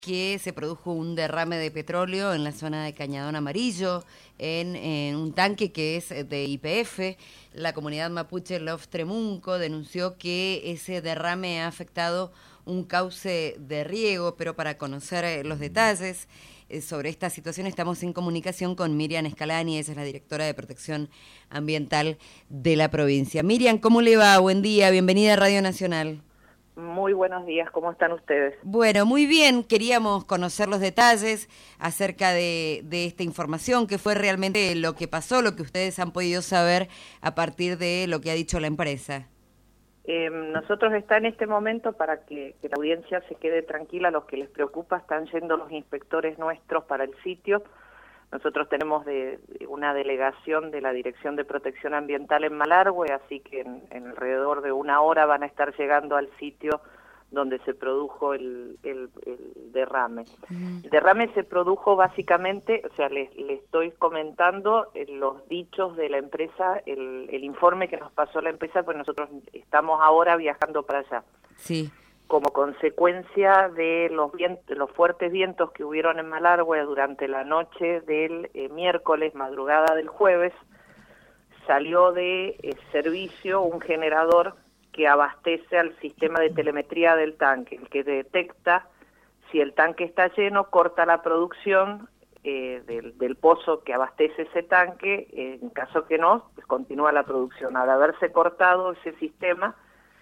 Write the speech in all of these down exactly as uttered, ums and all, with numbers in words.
que se produjo un derrame de petróleo en la zona de Cañadón Amarillo, en, en un tanque que es de Y P F. La comunidad mapuche Love Tremunco denunció que ese derrame ha afectado un cauce de riego, pero para conocer eh, los detalles eh, sobre esta situación estamos en comunicación con Miriam Scalani, ella es la directora de Protección Ambiental de la provincia. Miriam, ¿cómo le va? Buen día, bienvenida a Radio Nacional. Muy buenos días, ¿cómo están ustedes? Bueno, muy bien, queríamos conocer los detalles acerca de, de esta información, qué fue realmente lo que pasó, lo que ustedes han podido saber a partir de lo que ha dicho la empresa. Eh, nosotros está en este momento, para que, que la audiencia se quede tranquila, los que les preocupa, están yendo los inspectores nuestros para el sitio. Nosotros tenemos de, de una delegación de la Dirección de Protección Ambiental en Malargüe, así que en, en alrededor de una hora van a estar llegando al sitio donde se produjo el, el, el derrame. Uh-huh. El derrame se produjo básicamente, o sea, les, les estoy comentando los dichos de la empresa, el, el informe que nos pasó la empresa, pues nosotros estamos ahora viajando para allá. Sí. Como consecuencia de los vientos, los fuertes vientos que hubieron en Malargüe durante la noche del eh, miércoles, madrugada del jueves, salió de eh, servicio un generador que abastece al sistema de telemetría del tanque, el que detecta si el tanque está lleno, corta la producción eh, del, del pozo que abastece ese tanque, eh, en caso que no, pues continúa la producción. Al haberse cortado ese sistema,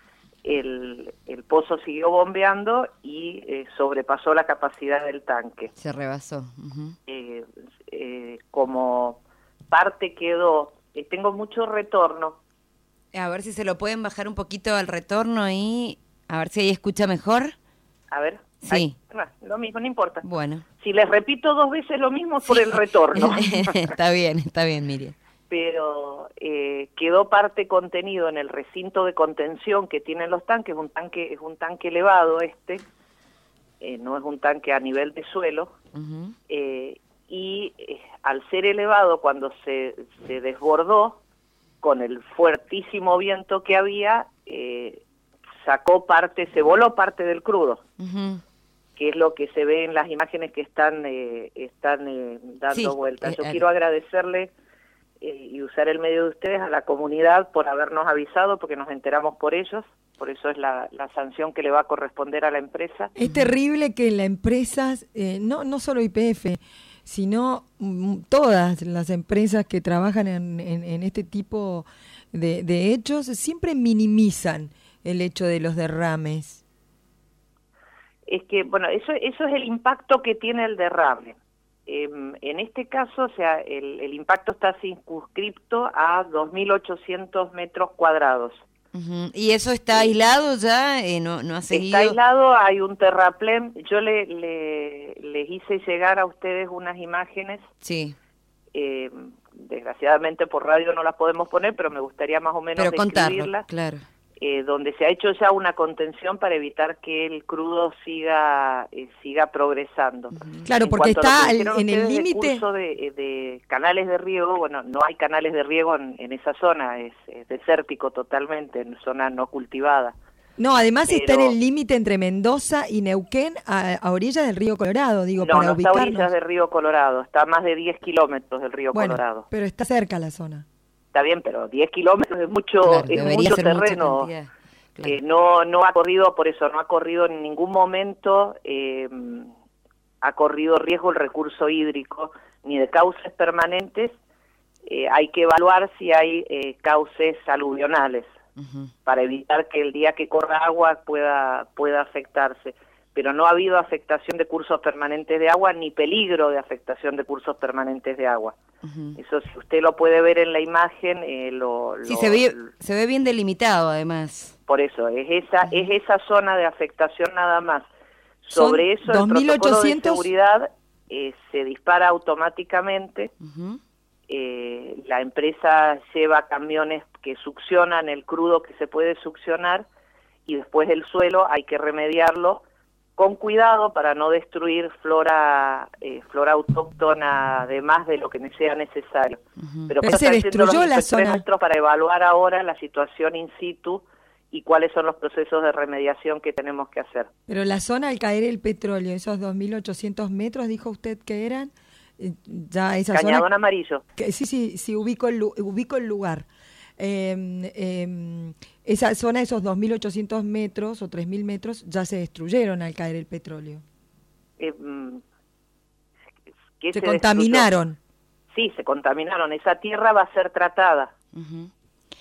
El, el pozo siguió bombeando y eh, sobrepasó la capacidad del tanque. Se rebasó. Uh-huh. eh, eh, como parte quedó, eh, tengo mucho retorno. A ver si se lo pueden bajar un poquito al retorno y a ver si ahí escucha mejor. A ver. Sí. Ahí, lo mismo, no importa. Bueno. Si les repito dos veces lo mismo es por sí. El retorno. Está bien, está bien, Miriam. Pero eh, quedó parte contenido en el recinto de contención que tienen los tanques. Un tanque es un tanque elevado este, eh, no es un tanque a nivel de suelo, uh-huh. eh, y eh, al ser elevado, cuando se, se desbordó con el fuertísimo viento que había, eh, sacó parte, se voló parte del crudo, uh-huh. que es lo que se ve en las imágenes que están, eh, están eh, dando sí, vueltas. Yo eh, quiero agradecerle Eh, y usar el medio de ustedes a la comunidad por habernos avisado, porque nos enteramos por ellos, por eso es la, la sanción que le va a corresponder a la empresa. Es terrible que la empresa, eh, no, no solo Y P F, sino mm, todas las empresas que trabajan en, en, en este tipo de, de hechos, siempre minimizan el hecho de los derrames. Es que, bueno, eso, eso es el impacto que tiene el derrame. En este caso, o sea, el, el impacto está circunscripto a dos mil ochocientos metros cuadrados. Uh-huh. ¿Y eso está aislado ya? Eh, no, no ha seguido... Está aislado, hay un terraplén. Yo le, le, les hice llegar a ustedes unas imágenes. Sí. Eh, desgraciadamente por radio no las podemos poner, pero me gustaría más o menos pero describirlas. Claro. Eh, donde se ha hecho ya una contención para evitar que el crudo siga eh, siga progresando. Claro, en porque está el, en el límite de, de canales de riego. Bueno, no hay canales de riego en, en esa zona, es, es desértico totalmente, en zona no cultivada. No, además Pero, está en el límite entre Mendoza y Neuquén, a, a orillas del río Colorado, digo, no, para no ubicarnos. No, está a orillas del río Colorado, está a más de diez kilómetros del río bueno, Colorado. Pero está cerca la zona. Está bien, pero diez kilómetros es mucho, claro, es mucho terreno. Claro. Eh, no, no ha corrido, por eso, no ha corrido en ningún momento, eh, ha corrido riesgo el recurso hídrico, ni de cauces permanentes. Eh, hay que evaluar si hay eh, cauces aluvionales, uh-huh. para evitar que el día que corra agua pueda, pueda afectarse. Pero no ha habido afectación de cursos permanentes de agua, ni peligro de afectación de cursos permanentes de agua. Uh-huh. Eso, si usted lo puede ver en la imagen, eh, lo, sí, lo, se ve, se ve bien delimitado, además. Por eso, es esa, uh-huh. es esa zona de afectación nada más. Sobre Son eso, dos mil ochocientos... el protocolo de seguridad eh, se dispara automáticamente. Uh-huh. Eh, la empresa lleva camiones que succionan el crudo que se puede succionar, y después el suelo hay que remediarlo con cuidado para no destruir flora eh, flora autóctona de más de lo que sea necesario. Uh-huh. Pero, Pero se destruyó la zona nuestros para evaluar ahora la situación in situ y cuáles son los procesos de remediación que tenemos que hacer. Pero la zona al caer el petróleo, esos dos mil ochocientos metros, dijo usted que eran, eh, ya esa Cañadón zona... Amarillo. Que, sí, sí, sí, ubico el, ubico el lugar. Eh, eh, esa zona, esos dos mil ochocientos metros o tres mil metros, ya se destruyeron al caer el petróleo. Eh, ¿qué se, se contaminaron. Sí, se contaminaron. Esa tierra va a ser tratada. Uh-huh.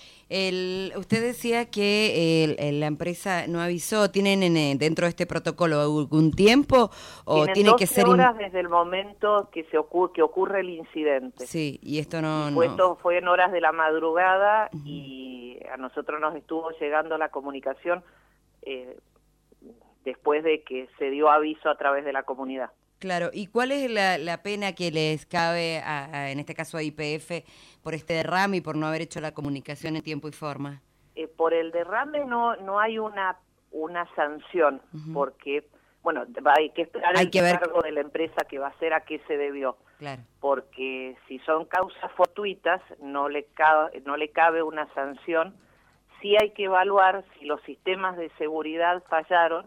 El, usted decía que el, el, la empresa no avisó. ¿Tienen en, dentro de este protocolo algún tiempo o Tienen tiene que ser horas in... desde el momento que se ocurre que ocurre el incidente? Sí, y esto no. Y fue, no... Esto fue en horas de la madrugada uh-huh. y a nosotros nos estuvo llegando la comunicación eh, después de que se dio aviso a través de la comunidad. Claro, ¿y cuál es la, la pena que les cabe, a, a, en este caso a Y P F, por este derrame y por no haber hecho la comunicación en tiempo y forma? Eh, por el derrame no no hay una una sanción, uh-huh. porque, bueno, hay que esperar hay el que cargo ver... de la empresa que va a ser a qué se debió. Claro. Porque si son causas fortuitas, no le cabe, no le cabe una sanción. Sí hay que evaluar si los sistemas de seguridad fallaron,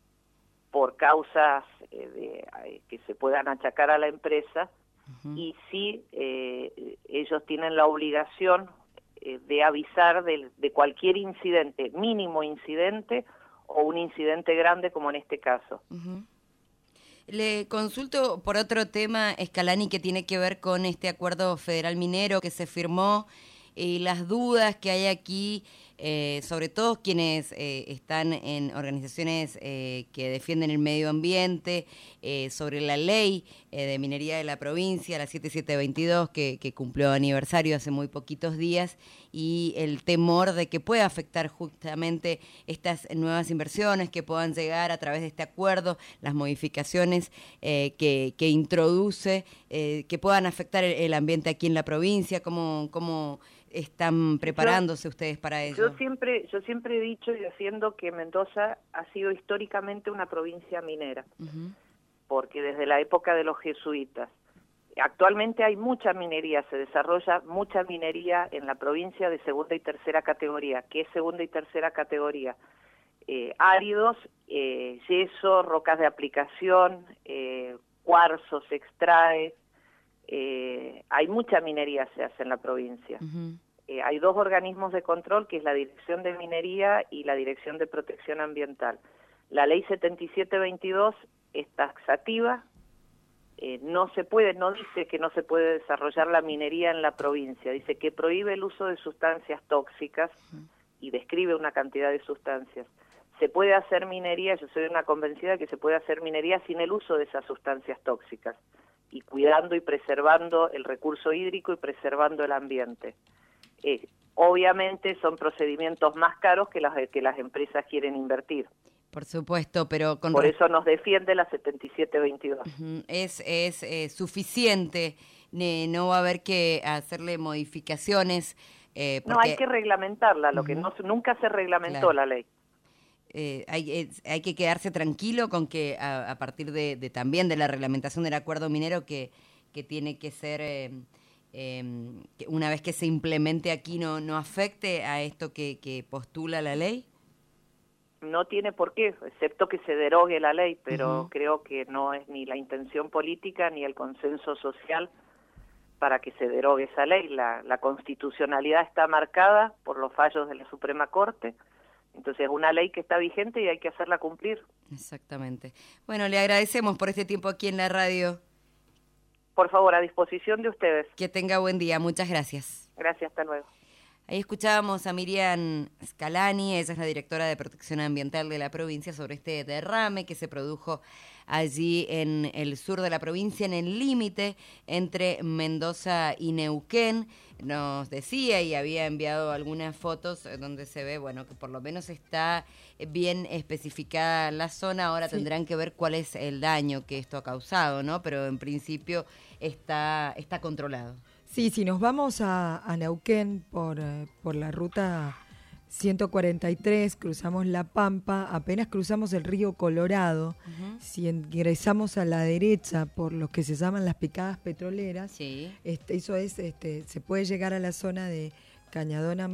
por causas eh, de, eh, que se puedan achacar a la empresa, uh-huh. y si eh, ellos tienen la obligación eh, de avisar de, de cualquier incidente, mínimo incidente o un incidente grande como en este caso. Uh-huh. Le consulto por otro tema, Scalani, que tiene que ver con este acuerdo federal minero que se firmó y las dudas que hay aquí, eh, sobre todo quienes eh, están en organizaciones eh, que defienden el medio ambiente, eh, sobre la ley eh, de minería de la provincia, la siete siete veintidós, que, que cumplió aniversario hace muy poquitos días, y el temor de que pueda afectar justamente estas nuevas inversiones que puedan llegar a través de este acuerdo, las modificaciones eh, que, que introduce, eh, que puedan afectar el, el ambiente aquí en la provincia. ¿Cómo, cómo están preparándose yo, ustedes para ello? Yo siempre, yo siempre he dicho y defiendo que Mendoza ha sido históricamente una provincia minera, uh-huh. porque desde la época de los jesuitas. Actualmente hay mucha minería, se desarrolla mucha minería en la provincia de segunda y tercera categoría. ¿Qué es segunda y tercera categoría? Eh, áridos, eh, yeso, rocas de aplicación, eh, cuarzo se extrae. Eh, hay mucha minería se hace en la provincia. Uh-huh. Eh, hay dos organismos de control, que es la Dirección de Minería y la Dirección de Protección Ambiental. La ley setenta y siete veintidós es taxativa, eh, no se puede, no dice que no se puede desarrollar la minería en la provincia, dice que prohíbe el uso de sustancias tóxicas uh-huh. y describe una cantidad de sustancias. Se puede hacer minería, yo soy una convencida que se puede hacer minería sin el uso de esas sustancias tóxicas, y cuidando y preservando el recurso hídrico y preservando el ambiente. Eh, obviamente son procedimientos más caros que las que las empresas quieren invertir. Por supuesto, pero con por eso nos defiende la setenta y siete veintidós. Uh-huh. Es es eh, suficiente, eh, no va a haber que hacerle modificaciones. Eh, porque... No, hay que reglamentarla, lo uh-huh. que no, nunca se reglamentó claro. la ley. Eh, hay, eh, hay que quedarse tranquilo con que a, a partir de, de también de la reglamentación del acuerdo minero que, que tiene que ser, eh, eh, que una vez que se implemente aquí no, no afecte a esto que, que postula la ley. No tiene por qué, excepto que se derogue la ley, pero uh-huh. creo que no es ni la intención política ni el consenso social para que se derogue esa ley. La, la constitucionalidad está marcada por los fallos de la Suprema Corte. Entonces es una ley que está vigente y hay que hacerla cumplir. Exactamente. Bueno, le agradecemos por este tiempo aquí en la radio. Por favor, a disposición de ustedes. Que tenga buen día. Muchas gracias. Gracias, hasta luego. Ahí escuchábamos a Miriam Scalani, ella es la directora de Protección Ambiental de la provincia, sobre este derrame que se produjo allí en el sur de la provincia, en el límite entre Mendoza y Neuquén. Nos decía y había enviado algunas fotos donde se ve, bueno, que por lo menos está bien especificada la zona. Ahora sí. Tendrán que ver cuál es el daño que esto ha causado, ¿no? Pero en principio está, está controlado. Sí, si nos vamos a, a Neuquén por, eh, por la ruta ciento cuarenta y tres, cruzamos La Pampa, apenas cruzamos el río Colorado, uh-huh. si ingresamos a la derecha por lo que se llaman las picadas petroleras, sí. este, eso es, este, se puede llegar a la zona de Cañadón Amarillo.